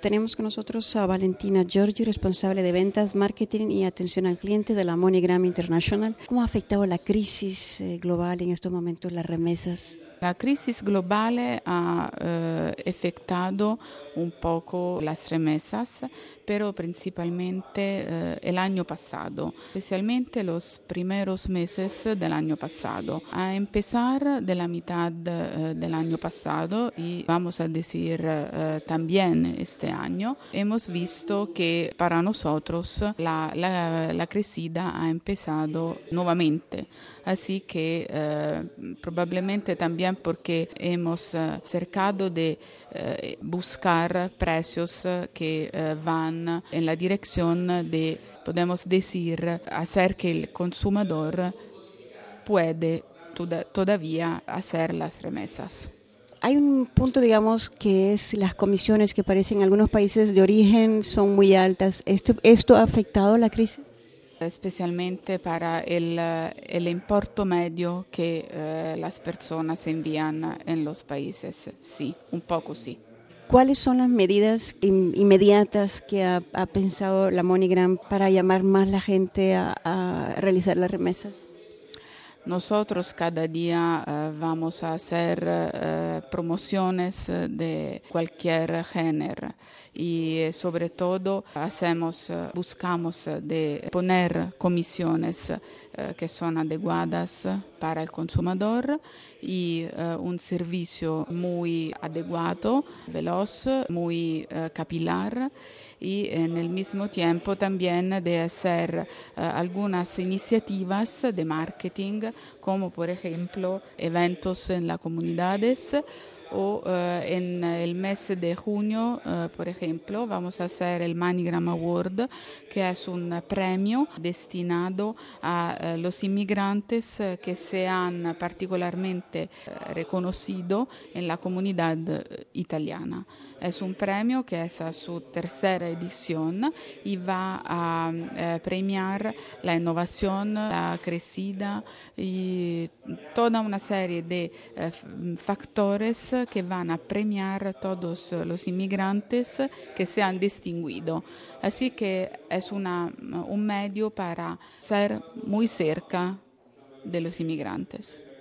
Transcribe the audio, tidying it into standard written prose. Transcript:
Tenemos con nosotros a Valentina Giorgi, responsable de ventas, marketing y atención al cliente de la MoneyGram International. ¿Cómo ha afectado la crisis global en estos momentos las remesas? La crisis global ha afectado un poco las remesas, pero principalmente el año pasado, especialmente los primeros meses del año pasado. A empezar de la mitad del año pasado y vamos a decir también este año, hemos visto que para nosotros la crecida ha empezado nuevamente. Así que probablemente también porque hemos cercado de buscar precios que van en la dirección de, podemos decir, hacer que el consumidor puede todavía hacer las remesas. Hay un punto, digamos, que es las comisiones que parecen en algunos países de origen son muy altas. ¿Esto ha afectado la crisis? Especialmente para el importe medio que las personas envían en los países. Sí, un poco sí. ¿Cuáles son las medidas inmediatas que ha pensado la MoneyGram para llamar más la gente a realizar las remesas? Nosotros cada día vamos a hacer promociones de cualquier género y sobre todo buscamos de poner comisiones que son adecuadas para el consumidor y un servicio muy adecuado, veloz, muy capilar y en el mismo tiempo también de hacer algunas iniciativas de marketing, como por ejemplo eventos en las comunidades o en el mes de junio, por ejemplo, vamos a hacer el MoneyGram Award, que es un premio destinado a los inmigrantes que se han particularmente reconocido en la comunidad italiana. Es un premio que es a su tercera edición y va a premiar la innovación, la crecida y toda una serie de factores que van a premiar a todos los inmigrantes que se han distinguido. Así que es un medio para ser muy cerca de los inmigrantes.